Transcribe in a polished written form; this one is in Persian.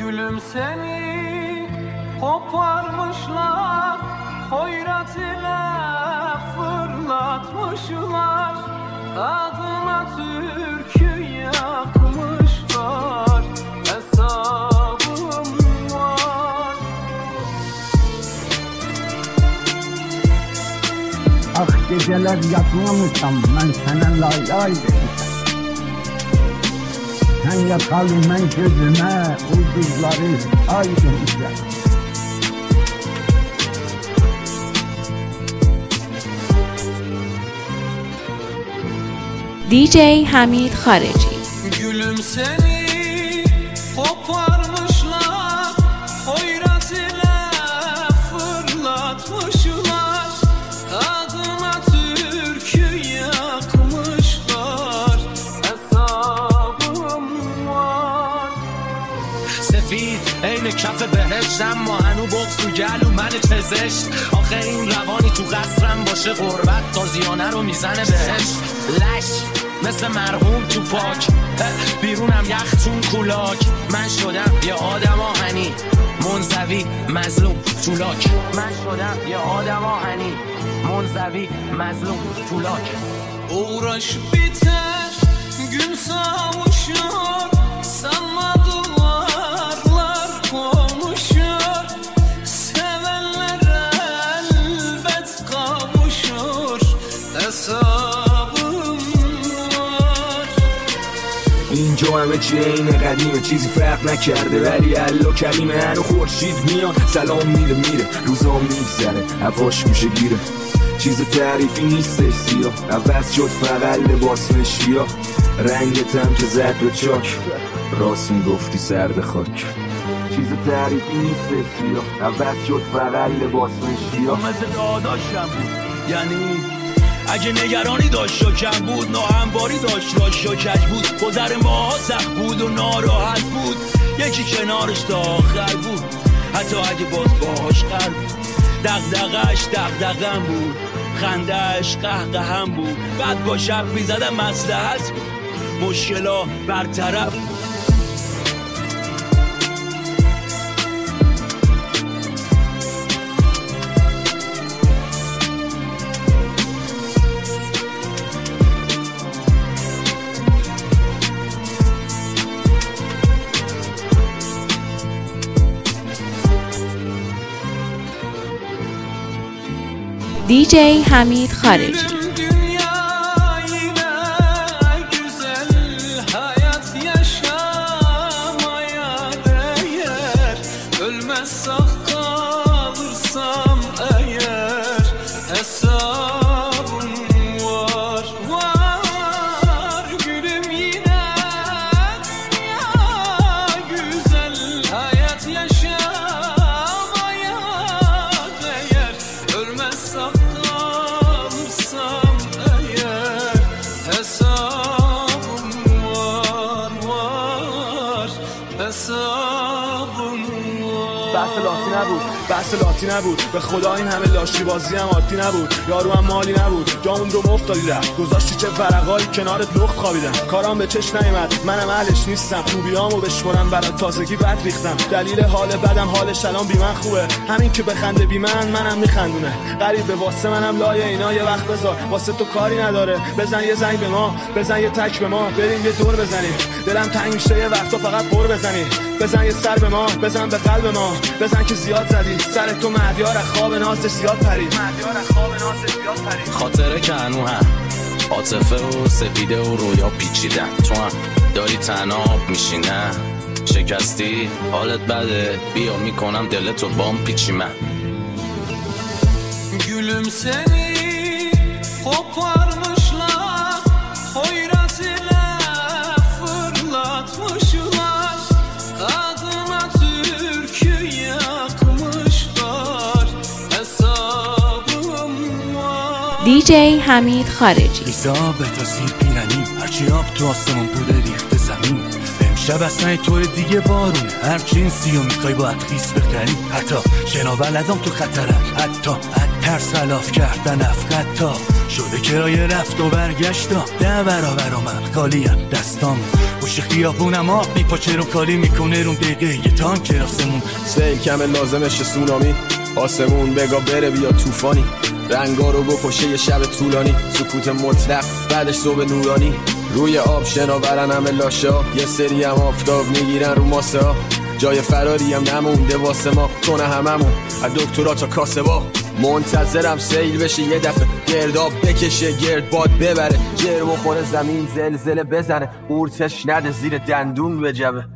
Gülüm seni koparmışlar, hoyrat ile fırlatmışlar, adına türkü yakmışlar, hesabım var. Ah geceler yatmamışsam ben sana lay lay demişim. Sen yakalım ben gözüme ulduzları ay demişler. DJ حمید خارجی. Gülüm seni koparmışlar, hoyrat ile fırlatmışlar, adına türkü yakmışlar, hesabım var. سفید عین کف بهشت اما هنو بغض تو گلو من پزشت. آخه این روانی تو قصرم باشه غربت تازیانه رو میزنه بهش. لش مثل مرحوم تو پاک بیرونم یختون کولاک. من شدم یه آدم آهنی منزوی مظلوم تولاک. من شدم یه آدم آهنی منزوی مظلوم تولاک. Uğraş biter, gün savuşur, sanma duvarlar konuşur, sevenler elbet kavuşur, hesabım var. اینجا همه چی اینه قدیمه چیزی فرق نکرده ولی الله کریمه. هر خورشید میاد سلام میره روزا میگذره هواش میشه گیره. چیز تعریفی نیستش سیاه عوض شد فقط لباس مشکیا. رنگتم که زد به چاک راست میگفتی سرد خاک. چیز تعریفی نیستش سیاه عوض شد فقط لباس مشکیا. مثل داداشم بود یعنی اگه نگرانی داشت شکم بود، ناهمواری داشت راش و کج بود، گذر ما سخت بود و ناراحت بود، یکی کنارش تا آخر بود حتی اگه باز باهاش قرد بود. دغدغش دغدغم بود، خندهش قهقهم بود، بعد با شب میزدم مصلحت بود، مشکلا برطرف بود. DJ حمید خارجی. بحث لاتی نبود به خدا این همه لاشی بازی هم عادی نبود. یارو هم مالی نبود جامون رو مفتادی رفت گذاشتی چه ورقایی کنارت لخت خوابیدم. کارام به چش نیامد منم اهلش نیستم، خوبیامو بشمرم برات تازگی بد ریختم. دلیل حال بدم حالش الان بی من خوبه، همین که بخنده بی منم میخندونه. غریبه واسه منم لای اینا یه وقت بذار، واسه تو کاری نداره بزن یه زنگ به ما، بزن یه تک به ما، بریم یه دور بزنیم. دلم تنگ میشه یه وقتا فقط پر بزنی، بزن یه سر به ما، بزن به قلب ما، بزن که زیاد زدی سر تو مهدیار خواب نازش زیاد پرید. خاطره که هنو هم عاطفه و سپیده و رویا پیچیدن. تو هم داری تنها میشینه شکستی حالت بده بیا میکنم دلتو بام پیچی من. Gülüm seni koparmışlar, hoyrat ile fırlatmışlar, adına türkü yakmışlar, hesabım var. DJ حمید خارجی. بیزا به تا سیر پیرنی هرچی آب تو آسمون بوده ریخته زمین. بهم شب اصلا اینطور دیگه بارونه، هر جنسی رو میخوای باید خیس بخری، حتی شناولدام تو خطرم، حتی ترس خلاف کردن افقتا شده کرایه رفت و برگشتا، 10 برابر من خالیم دستام پشت خیابونم آب میپاچه رو کاری میکنه رو دقیقه یه تانک راسمون سیل کمه لازمش سونامی، آسمون بگا بره بیا توفانی، رنگا رو بکشه یه شب طولانی، سکوت مطلق بعدش صبح نورانی، روی آب شناورن همه لاشا، یه سری هم آفتاب میگیرن رو ماسه ها، جای فراری هم نمونده واسه ما، تونه هممون از دکترا تا کاسبا، منتظرم سیل بشه یه دفعه، گرداب بکشه گرد باد ببره، جر بخوره زمین زلزله بزنه، قورتش نده زیر دندون بجبه.